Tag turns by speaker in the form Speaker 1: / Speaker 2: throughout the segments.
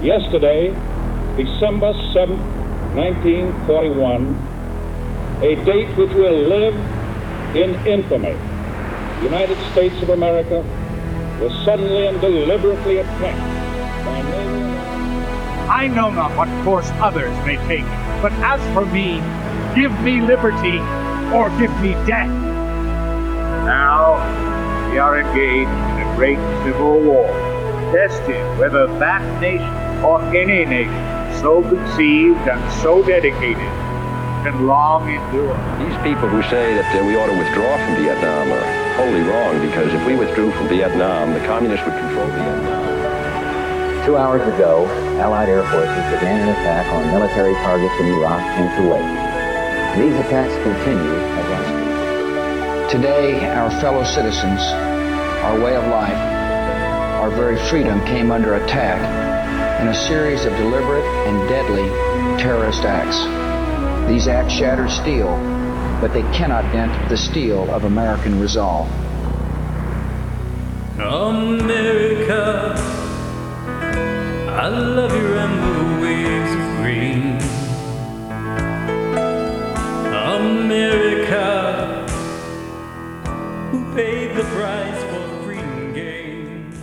Speaker 1: Yesterday, December 7th, 1941, a date which will live in infamy. The United States of America was suddenly and deliberately attacked by naval...
Speaker 2: I know not what course others may take, but as for me, give me liberty or give me death. Now, we are engaged in a great civil war, tested whether that nation or any nation so conceived and so dedicated can long endure.
Speaker 3: These people who say that we ought to withdraw from Vietnam are wholly wrong, because if we withdrew from Vietnam, the communists would control Vietnam.
Speaker 4: 2 hours ago, Allied air forces began an attack on military targets in Iraq and Kuwait. These attacks continue as I speak.
Speaker 5: Today, our fellow citizens, our way of life, our very freedom came under attack in a series of deliberate and deadly terrorist acts. These acts shattered steel, but they cannot dent the steel of American resolve.
Speaker 6: America, I love your amber waves of green. America, who paid the price for freedom gained.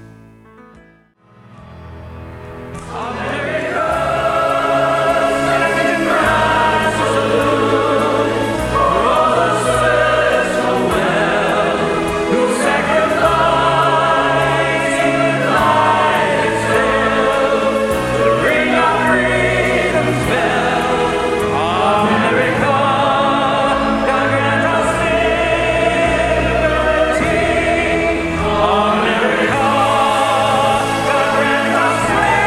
Speaker 6: America, standing proud salute for all the service so well, who sacrificed even life itself to bring our freedom's bell. America, God grant us liberty. America, God grant us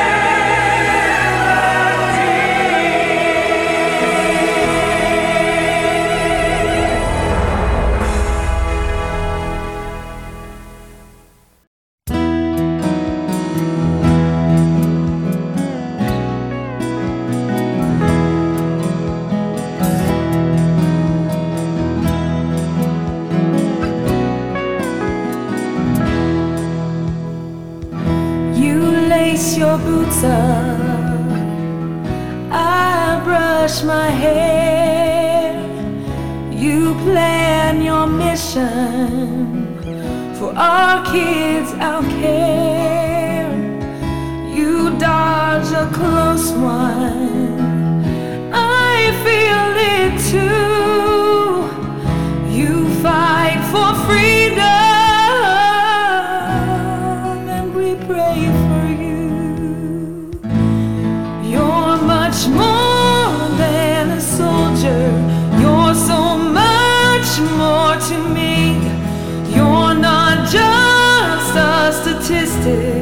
Speaker 7: You lace your boots up, I brush my hair. You plan your mission for our kids, our care. You dodge a close one, I feel it too. You fight for freedom, pray for you. You're much more than a soldier. You're so much more to me. You're not just a statistic.